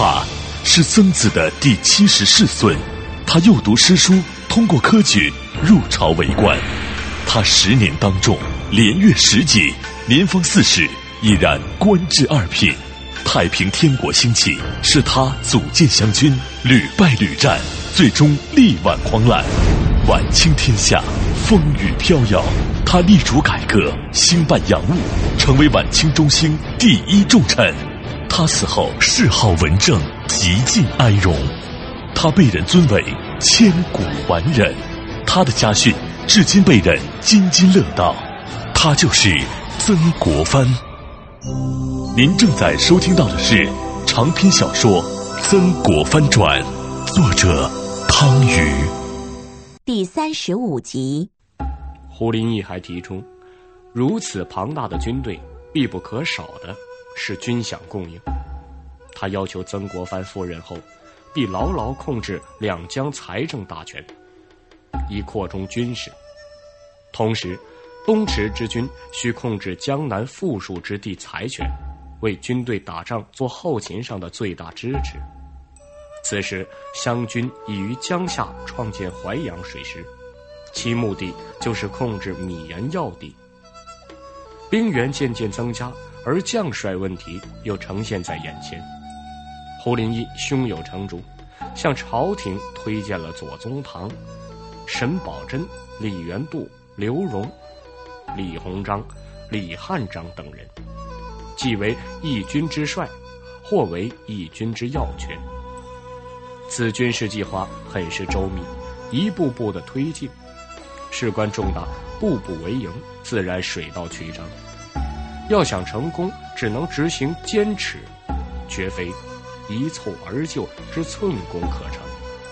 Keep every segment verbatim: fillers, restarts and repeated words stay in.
他是曾子的第七十世孙，他幼读诗书，通过科举入朝为官。他十年当中连阅十级，年方四十已然官至二品。太平天国兴起，是他组建湘军，屡败屡战，最终力挽狂澜。晚清天下风雨飘摇，他力主改革，兴办洋务，成为晚清中兴第一重臣。他死后谥号文正，极尽哀荣。他被人尊为千古完人，他的家训至今被人津津乐道。他就是曾国藩。您正在收听到的是长篇小说《曾国藩传》，作者汤瑜， 第三十五集。 胡林翼还提出，如此庞大的军队，必不可少的是军饷供应。他要求曾国藩赴任后，必牢牢控制两江财政大权，以扩充军事。同时，东池之军需控制江南富庶之地财权，为军队打仗做后勤上的最大支持。此时湘军已于江夏创建淮阳水师，其目的就是控制米盐要地。兵源渐渐增加，而将帅问题又呈现在眼前。胡林翼胸有成竹，向朝廷推荐了左宗棠、沈葆桢、李元度、刘荣、李鸿章、李汉章等人，既为义军之帅，或为义军之要权。此军事计划很是周密，一步步的推进，事关重大，步步为营，自然水到渠成。要想成功，只能执行坚持，绝非一蹴而就之寸功可成。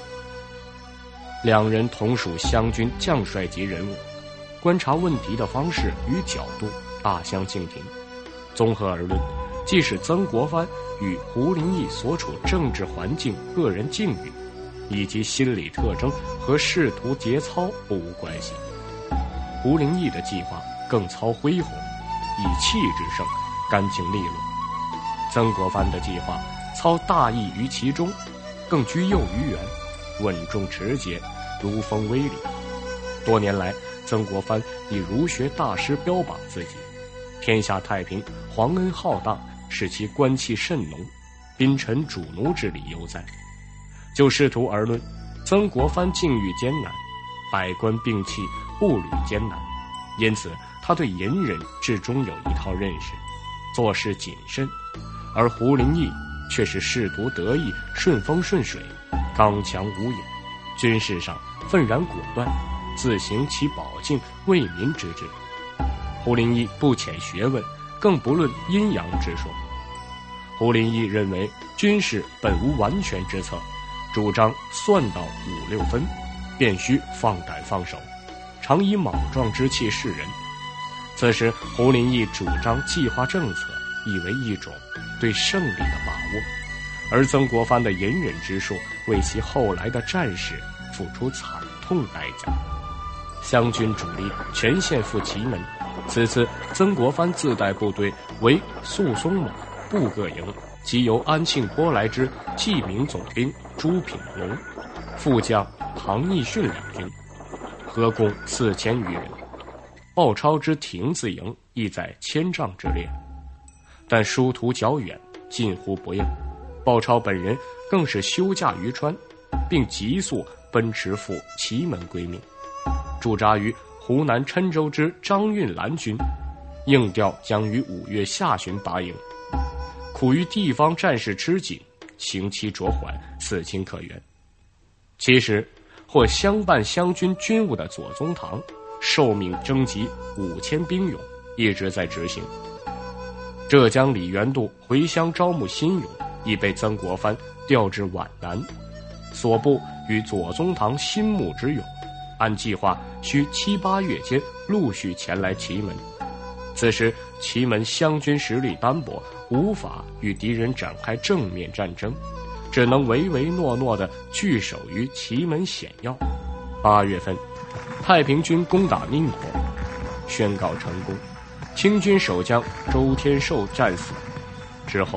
两人同属湘军将帅级人物，观察问题的方式与角度大相径庭。综合而论，即使曾国藩与胡林翼所处政治环境、个人境遇以及心理特征和仕途节操不无关系。胡林翼的计划更操恢宏，以气制胜，干净利落；曾国藩的计划操大义于其中，更居右于原，稳重持节，如风威力。多年来，曾国藩以儒学大师标榜自己，天下太平，皇恩浩荡，使其官气甚浓，宾臣主奴之理犹在。就仕途而论，曾国藩境遇艰难，百官并弃，步履艰难，因此他对隐忍至终有一套认识，做事谨慎。而胡林翼却是仕途得意，顺风顺水，刚强无隐，军事上愤然果断，自行其保境为民之志。胡林翼不浅学问，更不论阴阳之说。胡林翼认为军事本无完全之策，主张算到五六分，便须放胆放手，常以莽撞之气示人。此时胡林翼主张计划政策，亦为一种对胜利的把握，而曾国藩的隐忍之术为其后来的战事付出惨痛代价。湘军主力全线赴祁门，此次曾国藩自带部队为肃松猛、步各营，即由安庆波来之济明总兵朱品龙，副将唐义训两军，合共四千余人。鲍超之亭子营亦在千丈之列，但殊途较远，近乎不应。鲍超本人更是休假于川，并急速奔驰赴祁门归命。驻扎于湖南郴州之张运兰军，应调将于五月下旬拔营，苦于地方战事吃紧，行期着缓，此情可原。其实，或相伴湘军军务的左宗棠，受命征集五千兵勇，一直在执行。浙江李元度回乡招募新勇，已被曾国藩调至皖南，所部与左宗棠新募之勇，按计划需七八月间陆续前来祁门。此时祁门湘军实力单薄，无法与敌人展开正面战争，只能唯唯诺诺地据守于祁门险要。八月份，太平军攻打宁国，宣告成功，清军守将周天寿战死。之后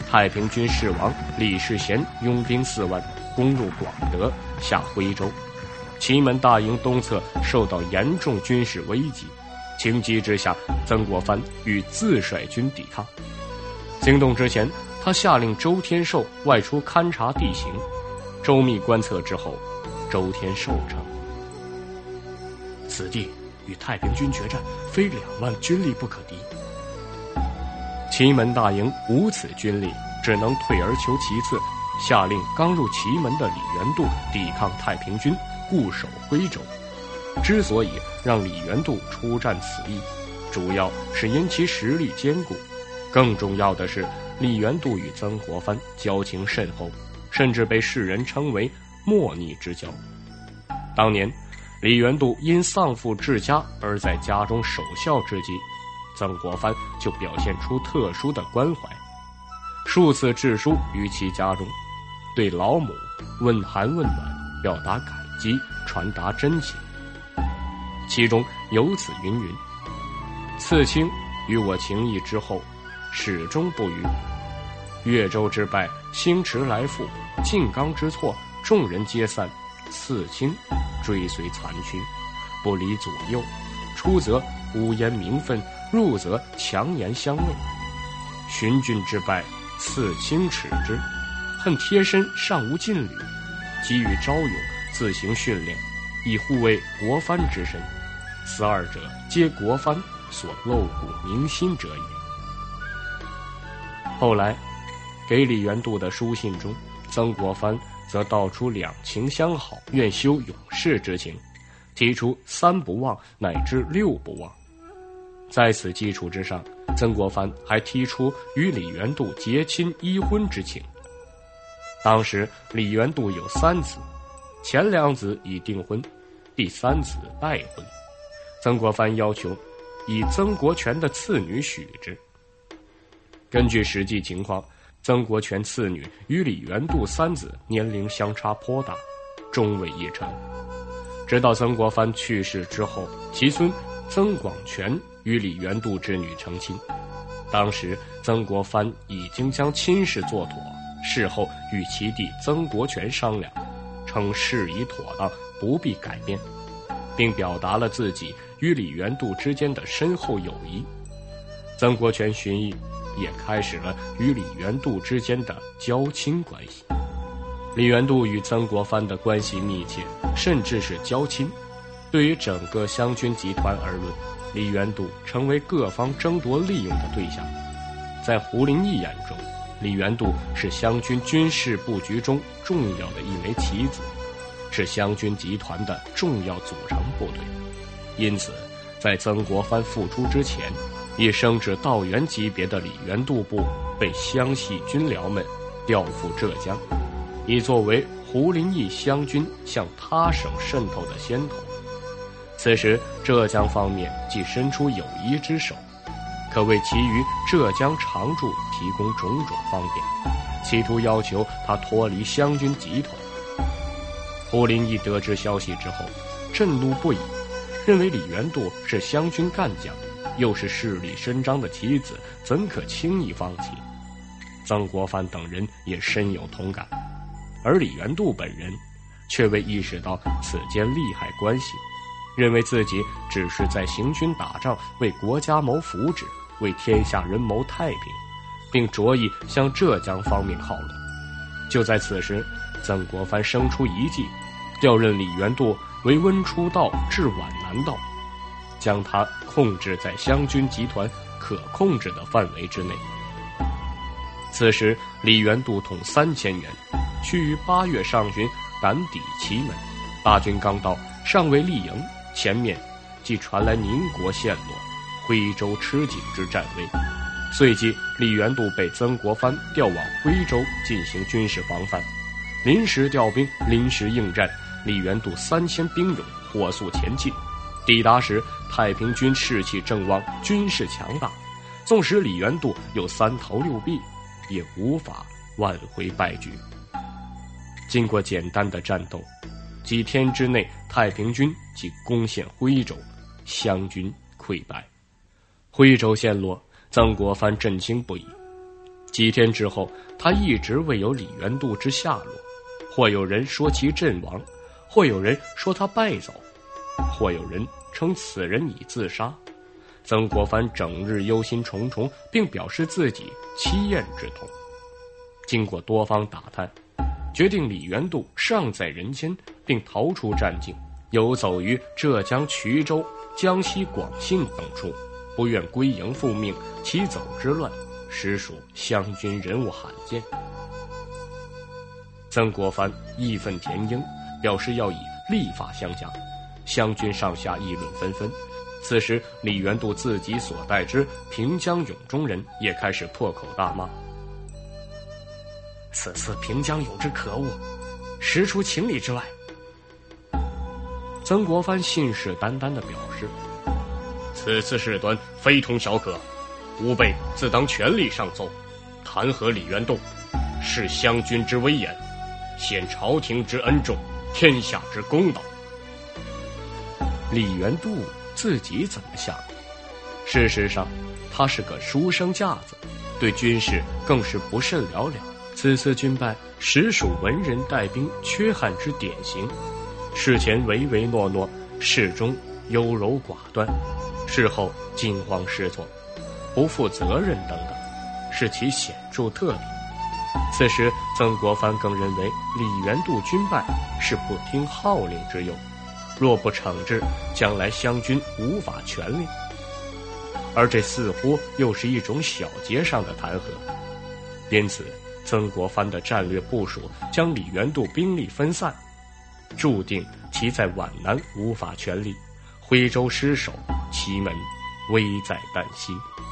太平军侍王李世贤拥兵四万，攻入广德，下徽州。祁门大营东侧受到严重军事危机，情急之下，曾国藩欲自率军抵抗。行动之前，他下令周天寿外出勘察地形，周密观测之后，周天寿称：此地与太平军决战，非两万军力不可敌。祁门大营无此军力，只能退而求其次，下令刚入祁门的李元度抵抗太平军，固守徽州。之所以让李元度出战此役，主要是因其实力坚固，更重要的是李元度与曾国藩交情甚厚，甚至被世人称为莫逆之交。当年李元度因丧父治家而在家中守孝之际，曾国藩就表现出特殊的关怀，数次致书于其家中，对老母问寒问暖，表达感激，传达真情。其中有此云云：次卿与我情谊之厚，始终不渝。越州之败，星驰来复，靖冈之错，众人皆散，次卿追随残躯，不离左右。出则乌烟明愤，入则强颜相卫。寻郡之败，次卿耻之，恨贴身尚无劲旅，急于昭勇，自行训练，以护卫国藩之身。此二者，皆国藩所漏骨铭心者也。后来给李元度的书信中，曾国藩则道出两情相好，愿修勇士之情，提出三不忘乃至六不忘。在此基础之上，曾国藩还提出与李元度结亲依婚之情。当时李元度有三子，前两子已订婚，第三子待婚。曾国藩要求以曾国荃的次女许之。根据实际情况，曾国荃次女与李元度三子年龄相差颇大，终未议成。直到曾国藩去世之后，其孙曾广荃与李元度之女成亲。当时曾国藩已经将亲事做妥，事后与其弟曾国荃商量，称事已妥当，不必改变，并表达了自己与李元度之间的深厚友谊。曾国荃寻意，也开始了与李元度之间的交亲关系。李元度与曾国藩的关系密切，甚至是交亲。对于整个湘军集团而论，李元度成为各方争夺利用的对象。在胡林翼眼中，李元度是湘军军事布局中重要的一枚棋子，是湘军集团的重要组成部队。因此在曾国藩复出之前，已升至道员级别的李元度部被湘系军僚们调赴浙江，以作为胡林翼湘军向他省渗透的先头。此时浙江方面既伸出友谊之手，可为其余浙江常驻提供种种方便，企图要求他脱离湘军集团。胡林翼得知消息之后，震怒不已，认为李元度是湘军干将，又是势力伸张的棋子，怎可轻易放弃？曾国藩等人也深有同感，而李元度本人却未意识到此间利害关系，认为自己只是在行军打仗，为国家谋福祉，为天下人谋太平，并着意向浙江方面靠拢。就在此时，曾国藩生出一计，调任李元度为温出道至皖南道，将他控制在湘军集团可控制的范围之内。此时李元度统三千员，须于八月上旬赶抵祁门。大军刚到，尚未立营，前面即传来宁国陷落、徽州吃紧之战危。随即李元度被曾国藩调往徽州进行军事防范，临时调兵，临时应战。李元度三千兵勇火速前进，抵达时太平军士气正旺，军事强大，纵使李元度有三头六臂，也无法挽回败局。经过简单的战斗，几天之内太平军即攻陷徽州，湘军溃败。徽州陷落，曾国藩震惊不已。 几天之后，他一直未有李元度之下落，或有人说其阵亡，或有人说他败走，或有人称此人已自杀。曾国藩整日忧心忡忡，并表示自己凄咽之痛。经过多方打探，决定李元度尚在人间，并逃出战境，游走于浙江衢州、江西广信等处，不愿归营复命，起走之乱，实属湘军人物罕见。曾国藩义愤填膺，表示要以立法相加，湘军上下议论纷纷。此时李元度自己所带之平江永中人也开始破口大骂：此次平江永之可恶，实出情理之外。曾国藩信誓旦旦地表示，此次事端非同小可，吾辈自当全力上奏，弹劾李元度，是湘军之威严，显朝廷之恩重，天下之公道。李元度自己怎么想？事实上，他是个书生架子，对军事更是不甚了了。此次军败，实属文人带兵缺憾之典型。事前唯唯诺诺，事中优柔寡断，事后惊慌失措，不负责任等等，是其显著特点。此时曾国藩更认为李元度军败是不听号令之忧，若不惩治，将来湘军无法全令。而这似乎又是一种小节上的弹劾，因此曾国藩的战略部署将李元度兵力分散，注定其在皖南无法全力，徽州失守，祁门危在旦夕。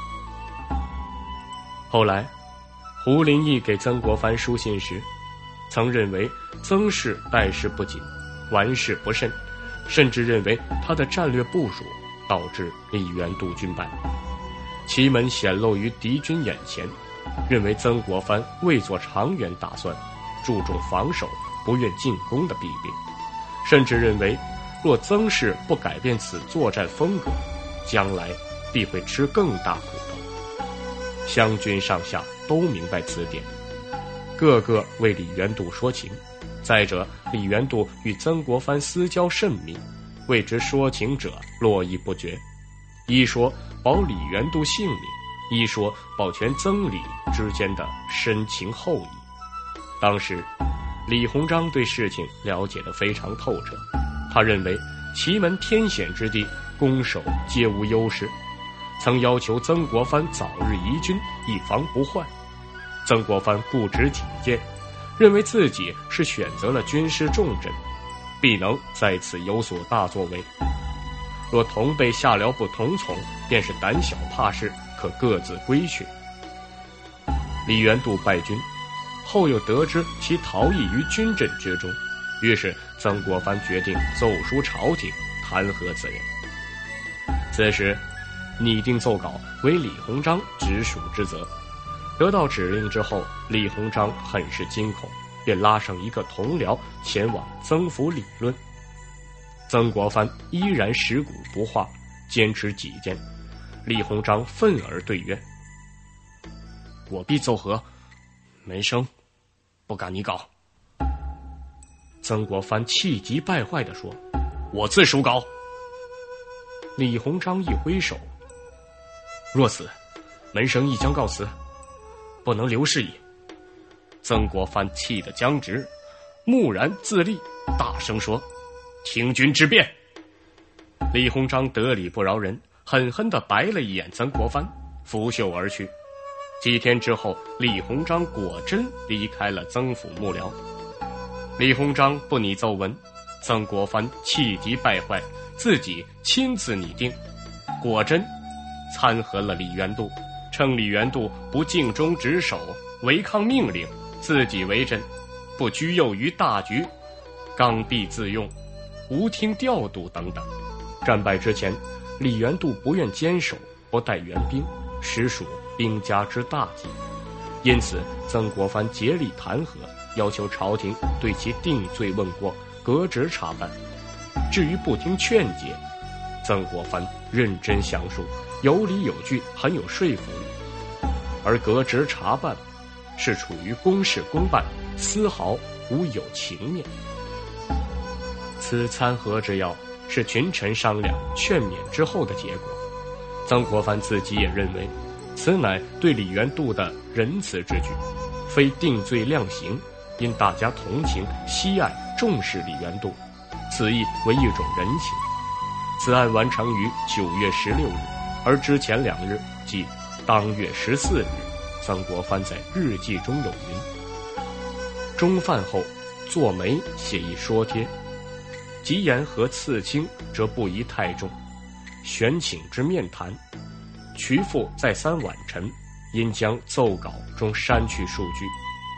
后来胡林翼给曾国藩书信时，曾认为曾氏待事不谨，玩事不慎，甚至认为他的战略部署导致李元度军败。祁门显露于敌军眼前，认为曾国藩未做长远打算，注重防守，不愿进攻的弊病，甚至认为若曾氏不改变此作战风格，将来必会吃更大苦头。湘军上下都明白此点，个个为李元度说情。再者，李元度与曾国藩私交甚密，为之说情者络绎不绝，一说保李元度性命，一说保全曾李之间的深情厚谊。当时李鸿章对事情了解得非常透彻，他认为祁门天险之地，攻守皆无优势，曾要求曾国藩早日移军，以防不患。曾国藩固执己见，认为自己是选择了军事重镇，必能在此有所大作为。若同辈下僚不同从，便是胆小怕事，可各自归去。李元度败军后，又得知其逃逸于军阵之中，于是曾国藩决定奏书朝廷，弹劾此人。此时拟定奏稿为李鸿章直属之责。得到指令之后，李鸿章很是惊恐，便拉上一个同僚前往曾府理论。曾国藩依然食古不化，坚持己见。李鸿章愤而对曰：我必奏和，门生不敢拟稿。曾国藩气急败坏地说：我自书稿。李鸿章一挥手：若此，门生亦将告辞，不能留事矣。曾国藩气得僵直，木然自立，大声说：听君之辩。李鸿章得理不饶人，狠狠地白了一眼曾国藩，拂袖而去。几天之后，李鸿章果真离开了曾府幕僚。李鸿章不拟奏文，曾国藩气急败坏，自己亲自拟定，果真参劾了李元度，称李元度不尽忠职守，违抗命令，自己为阵，不居右于大局，刚愎自用，无听调度等等。战败之前，李元度不愿坚守，不带援兵，实属兵家之大忌。因此曾国藩竭力弹劾，要求朝廷对其定罪问过，革职查办。至于不听劝解，曾国藩认真详述，有理有据，很有说服力。而革职查办是处于公事公办，丝毫无有情面。此参合之要是群臣商量劝勉之后的结果。曾国藩自己也认为，此乃对李元度的仁慈之举，非定罪量刑，因大家同情、惜爱、重视李元度，此意为一种人情。此案完成于九月十六日，而之前两日，即当月十四日，曾国藩在日记中有云：中饭后，坐梅写一说帖，及言和刺青，则不宜太重，选请之面谈。渠复再三晚陈，因将奏稿中删去数句。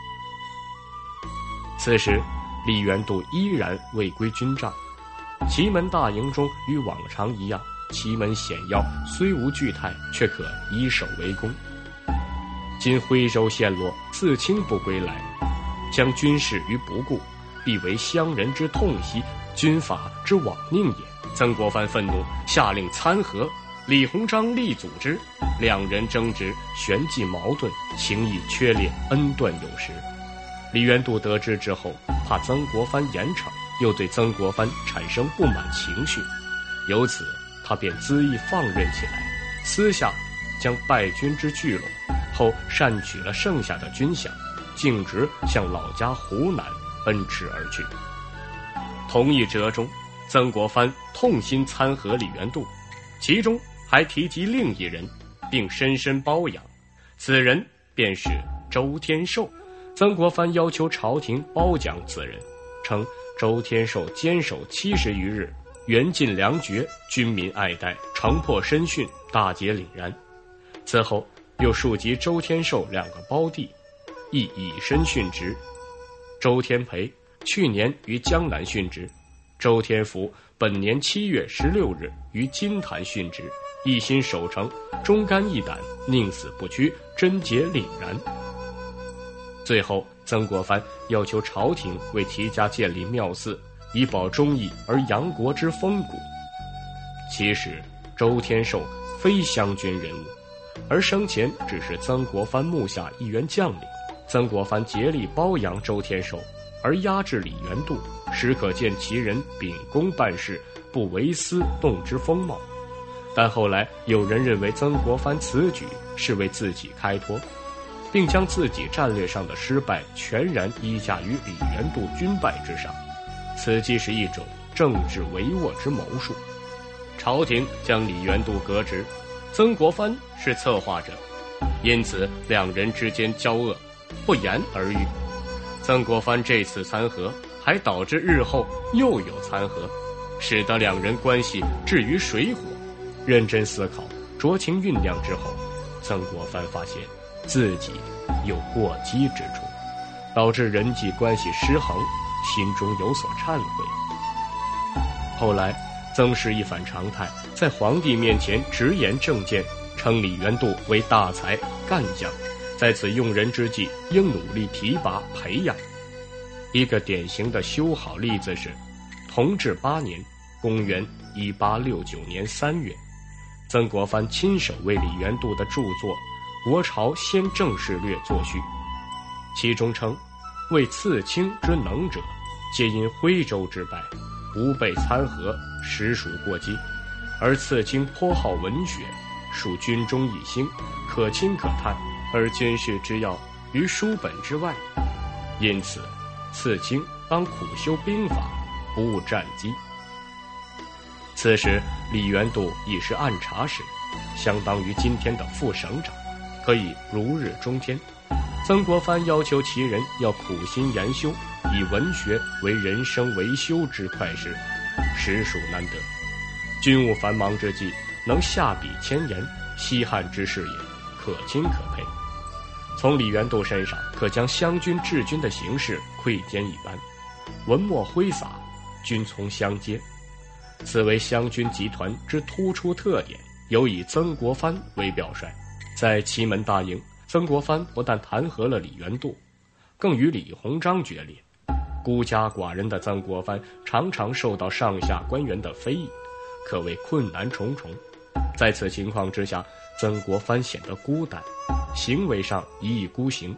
此时李元度依然未归军帐，祁门大营中与往常一样，祁门险要，虽无巨态，却可以守为攻。今徽州陷落，刺青不归来，将军事于不顾，必为乡人之痛惜，军法之罔佞也。曾国藩愤怒，下令参合。李鸿章力阻之，两人争执，旋即矛盾，情谊缺裂，恩断有时。李元度得知之后，怕曾国藩严惩，又对曾国藩产生不满情绪，由此他便恣意放任起来，私下将败军之聚拢，后善取了剩下的军饷，径直向老家湖南奔驰而去。同一折中，曾国藩痛心参合李元度，其中还提及另一人，并深深褒扬，此人便是周天寿。曾国藩要求朝廷褒奖此人，称周天寿坚守七十余日，缘尽粮绝，军民爱戴，城破身殉，大捷凛然。此后又述及周天寿两个胞弟，亦以身殉职。周天培去年于江南殉职，周天福本年七月十六日于金坛殉职，一心守城，忠肝义胆，宁死不屈，贞洁凛然。最后曾国藩要求朝廷为提家建立庙祀，以保忠义而扬国之风骨。其实周天寿非湘军人物，而生前只是曾国藩幕下一员将领。曾国藩竭力褒扬周天寿，而压制李元度，实可见其人秉公办事，不为私动之风貌。但后来有人认为曾国藩此举是为自己开脱，并将自己战略上的失败全然依驾于李元度军败之上，此即是一种政治帷幄之谋术。朝廷将李元度革职，曾国藩是策划者，因此两人之间交恶，不言而喻。曾国藩这次参合，还导致日后又有参合，使得两人关系置于水火。认真思考，酌情酝酿之后，曾国藩发现自己有过激之处，导致人际关系失衡，心中有所忏悔。后来曾氏一反常态，在皇帝面前直言政见，称李元度为大才干将，在此用人之际应努力提拔培养。一个典型的修好例子是同治八年，公元一八六九年三月，曾国藩亲手为李元度的著作《国朝先正事略》作序，其中称为刺青之能者，皆因徽州之败，无被参合，实属过激。而刺青颇好文学，属军中一星，可亲可叹，而军事之要于书本之外，因此刺青当苦修兵法，不务战机。此时李元度已是按察使，相当于今天的副省长，可以如日中天。曾国藩要求其人要苦心研修，以文学为人生维修之快事，实属难得。军务繁忙之际，能下笔千言，西汉之事也，可亲可佩。从李元度身上，可将湘军治军的形势窥见一斑。文墨挥洒，军从相接，此为湘军集团之突出特点，尤以曾国藩为表率。在祁门大营，曾国藩不但弹劾了李元度，更与李鸿章决裂。孤家寡人的曾国藩常常受到上下官员的非议，可谓困难重重。在此情况之下，曾国藩显得孤单，行为上一意孤行，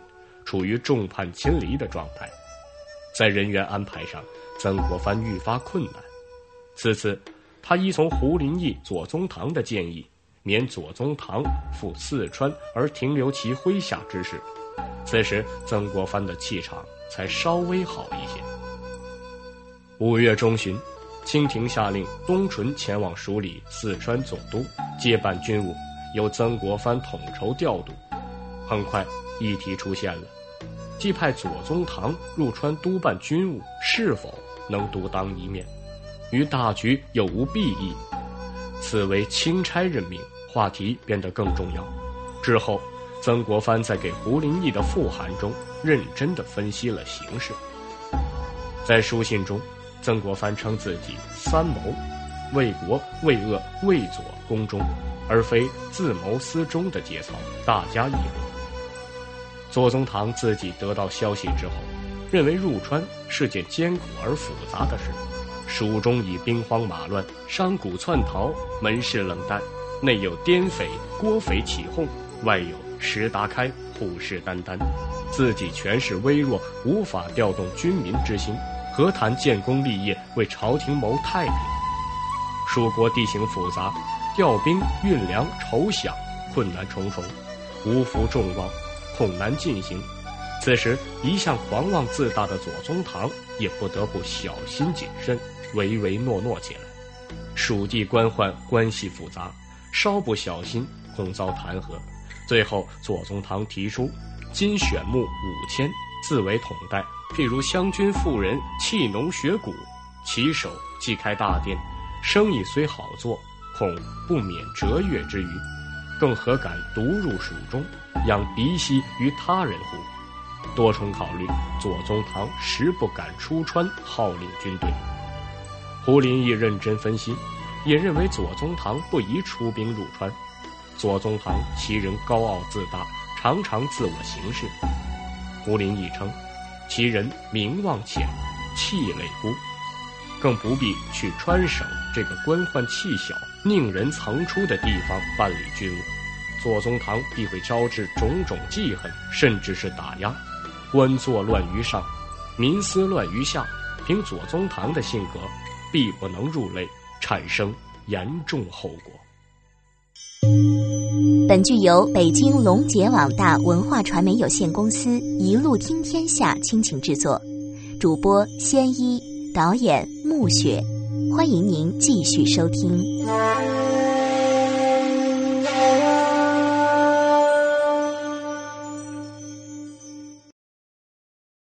处于众叛亲离的状态。在人员安排上，曾国藩愈发困难。此次他依从胡林翼、左宗棠的建议，免左宗棠赴四川而停留其麾下之事。此时曾国藩的气场才稍微好一些。五月中旬，清廷下令东纯前往署理四川总督，接办军务，由曾国藩统筹调度。很快议题出现了，即派左宗棠入川督办军务，是否能独当一面，与大局有无裨益？此为钦差任命，话题变得更重要。之后曾国藩在给胡林翼的复函中认真地分析了形势。在书信中，曾国藩称自己三谋，为国为恶为左公忠，而非自谋私忠的节操，大加议论。左宗棠自己得到消息之后，认为入川是件艰苦而复杂的事，蜀中已兵荒马乱，商贾窜逃，门市冷淡，内有滇匪郭匪起哄，外有石达开虎视眈眈，自己权势微弱，无法调动军民之心，何谈建功立业，为朝廷谋太平？蜀国地形复杂，调兵运粮筹饷困难重重，无福众望，恐难进行。此时一向狂妄自大的左宗棠也不得不小心谨慎，唯唯诺诺起来。蜀地官宦关系复杂，稍不小心恐遭弹劾。最后左宗棠提出今选募五千，自为统带，譬如湘军妇人弃农学古，其手既开大店，生意虽好做，恐不免折越之虞，更何敢独入蜀中，养鼻息于他人乎？多重考虑，左宗棠实不敢出川号令军队。胡林翼认真分析，也认为左宗棠不宜出兵入川。左宗棠其人高傲自大，常常自我行事。胡林翼称其人名望浅，气类孤，更不必去川省这个官宦气小、宁人层出的地方办理军务。左宗棠必会招致种种记恨，甚至是打压。官作乱于上，民思乱于下，凭左宗棠的性格，必不能入内，产生严重后果。 本剧由北京龙杰网大文化传媒有限公司一路听天下倾情制作，主播仙一，导演暮雪。欢迎您继续收听。